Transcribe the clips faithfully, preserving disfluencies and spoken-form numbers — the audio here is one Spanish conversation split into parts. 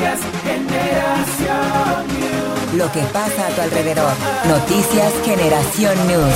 Noticias Generación News. Lo que pasa a tu alrededor. Noticias Generación News.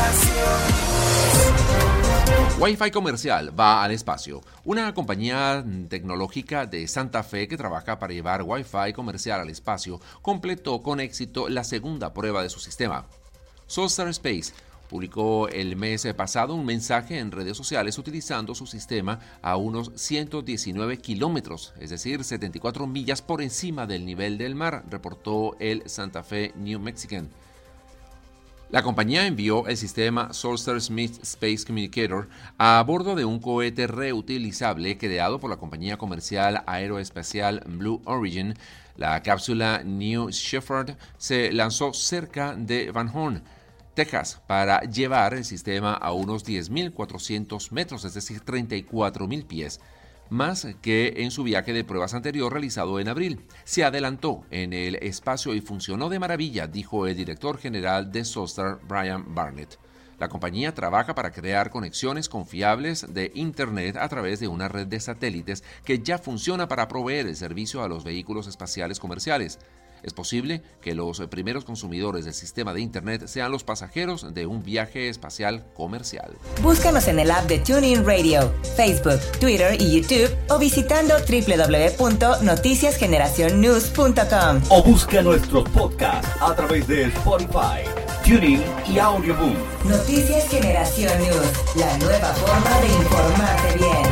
Wi-Fi comercial va al espacio. Una compañía tecnológica de Santa Fe que trabaja para llevar Wi-Fi comercial al espacio completó con éxito la segunda prueba de su sistema. Solstar Space publicó el mes pasado un mensaje en redes sociales utilizando su sistema a unos ciento diecinueve kilómetros, es decir, setenta y cuatro millas por encima del nivel del mar, reportó el Santa Fe New Mexican. La compañía envió el sistema Solstar Smith Space Communicator a bordo de un cohete reutilizable creado por la compañía comercial aeroespacial Blue Origin. La cápsula New Shepard se lanzó cerca de Van Horn, Texas, para llevar el sistema a unos diez mil cuatrocientos metros, es decir, treinta y cuatro mil pies. Más que en su viaje de pruebas anterior realizado en abril. Se adelantó en el espacio y funcionó de maravilla, dijo el director general de Solstar, Brian Barnett. La compañía trabaja para crear conexiones confiables de Internet a través de una red de satélites que ya funciona para proveer el servicio a los vehículos espaciales comerciales. Es posible que los primeros consumidores del sistema de Internet sean los pasajeros de un viaje espacial comercial. Búscanos en el app de TuneIn Radio, Facebook, Twitter y YouTube o visitando doble u doble u doble u punto noticias generación news punto com. O busca nuestros podcasts a través de Spotify, TuneIn y Audioboom. Noticias Generación News, la nueva forma de informarte bien.